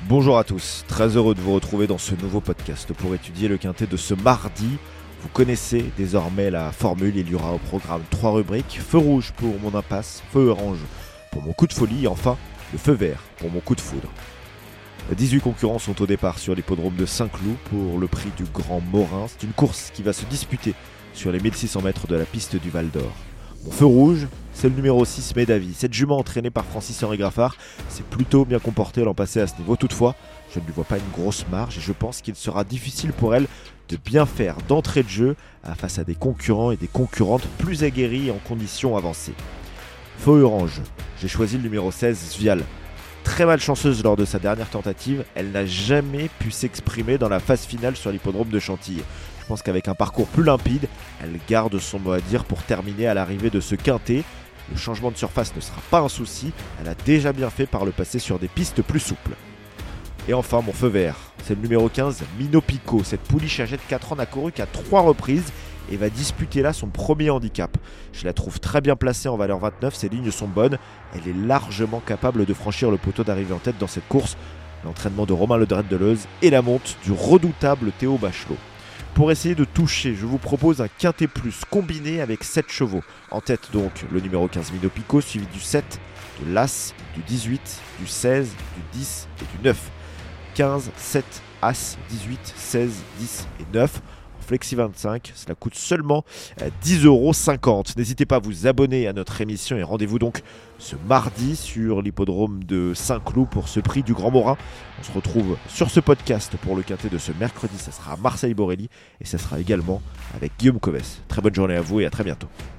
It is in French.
Bonjour à tous, très heureux de vous retrouver dans ce nouveau podcast pour étudier le quintet de ce mardi. Vous connaissez désormais la formule, il y aura au programme 3 rubriques, feu rouge pour mon impasse, feu orange pour mon coup de folie et enfin le feu vert pour mon coup de foudre. 18 concurrents sont au départ sur l'hippodrome de Saint-Cloud pour le prix du Grand Morin. C'est une course qui va se disputer sur les 1600 mètres de la piste du Val d'Or. Mon feu rouge, c'est le numéro 6 Médavi. Cette jument entraînée par Francis-Henri Graffard s'est plutôt bien comportée l'an passé à ce niveau. Toutefois, je ne lui vois pas une grosse marge et je pense qu'il sera difficile pour elle de bien faire d'entrée de jeu face à des concurrents et des concurrentes plus aguerris en conditions avancées. Feu orange, j'ai choisi le numéro 16 Svial. Très malchanceuse lors de sa dernière tentative, elle n'a jamais pu s'exprimer dans la phase finale sur l'hippodrome de Chantilly. Je pense qu'avec un parcours plus limpide, elle garde son mot à dire pour terminer à l'arrivée de ce quintet. Le changement de surface ne sera pas un souci, elle a déjà bien fait par le passé sur des pistes plus souples. Et enfin mon feu vert, c'est le numéro 15 Mino Pico. Cette pouliche âgée de 4 ans n'a couru qu'à 3 reprises et va disputer là son premier handicap. Je la trouve très bien placée en valeur 29, ses lignes sont bonnes, elle est largement capable de franchir le poteau d'arrivée en tête dans cette course. L'entraînement de Romain Ledrette-Deleuze et la monte du redoutable Théo Bachelot. Pour essayer de toucher, je vous propose un quintet plus combiné avec 7 chevaux. En tête donc le numéro 15 Mino Pico, suivi du 7, de l'As, du 18, du 16, du 10 et du 9. 15, 7, As, 18, 16, 10 et 9. Flexi 25, cela coûte seulement 10,50 €. N'hésitez pas à vous abonner à notre émission et rendez-vous donc ce mardi sur l'hippodrome de Saint-Cloud pour ce prix du Grand Morin. On se retrouve sur ce podcast pour le quintet de ce mercredi, ça sera à Marseille-Borelli et ça sera également avec Guillaume Coves. Très bonne journée à vous et à très bientôt.